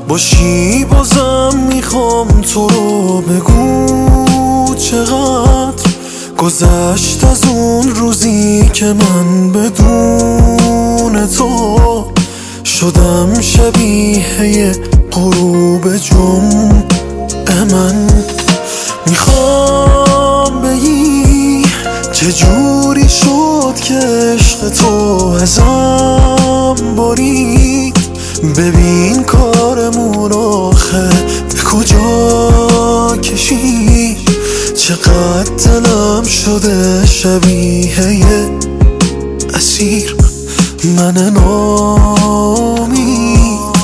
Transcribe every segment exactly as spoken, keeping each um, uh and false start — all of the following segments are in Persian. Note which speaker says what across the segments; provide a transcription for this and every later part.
Speaker 1: باشی بازم میخوام تو رو. بگو چقدر گذشت از اون روزی که من بدون تو شدم شبیه غروب جمعه. من میخوام بگی چجوری شد که عشق تو ازم برید. ببین کارمون آخه به کجا کشید. چقدر دلم شده شبیه اسیر من نامی.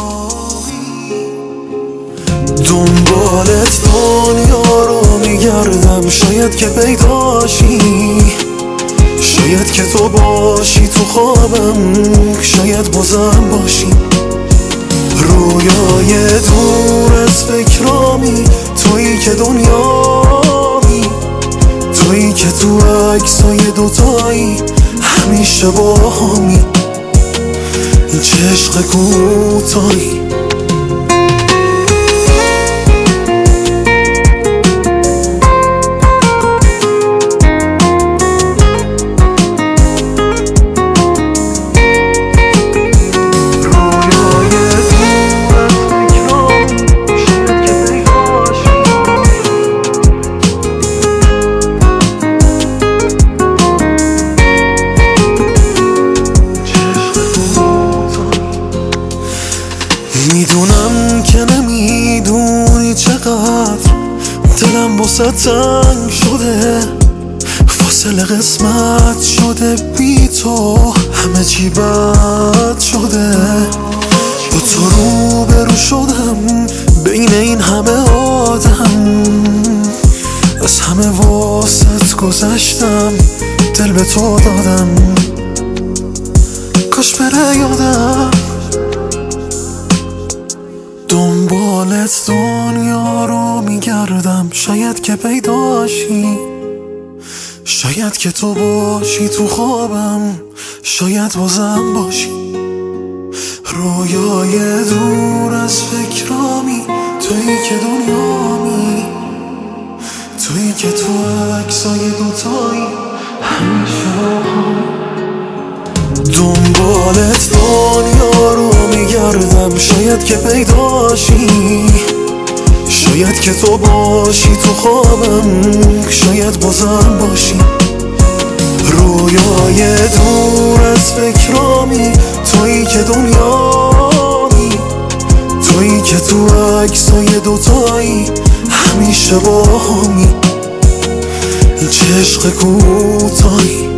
Speaker 1: دنبالت دنیا رو میگردم شاید که پیداشی، شاید که تو باشی تو خوابم، شاید بازم باشی. رویای دور از فکرامی، تویی که دنیامی، تویی که تو عکسای دوتایی همیشه با همی. این چه عشق کوتاهی. میدونم که نمیدونی چقدر دلم واسه تنگ شده، فاصله قسمت شده بی تو، همه چی بد شده. با تو روبرو شدم بین این همه آدم، از همه واسط گذشتم، دل به تو دادم. کاش بره یادم. دنبالت دنیا رو میگردم شاید که پیداشی، شاید که تو باشی تو خوابم، شاید بازم باشی. رویای دور از فکرامی، تویی که دنیامی، تویی که تو عکسای دوتایی همیشه باهام. دنبالت دنیا رو میگردم شاید که پیداشی، شاید که تو باشی تو خوابم، شاید بازم باشی. رویای دور از فکرامی، تویی که دنیامی، تویی که تو عکسای دوتایی همیشه با همی. این چه عشق کوتاهی.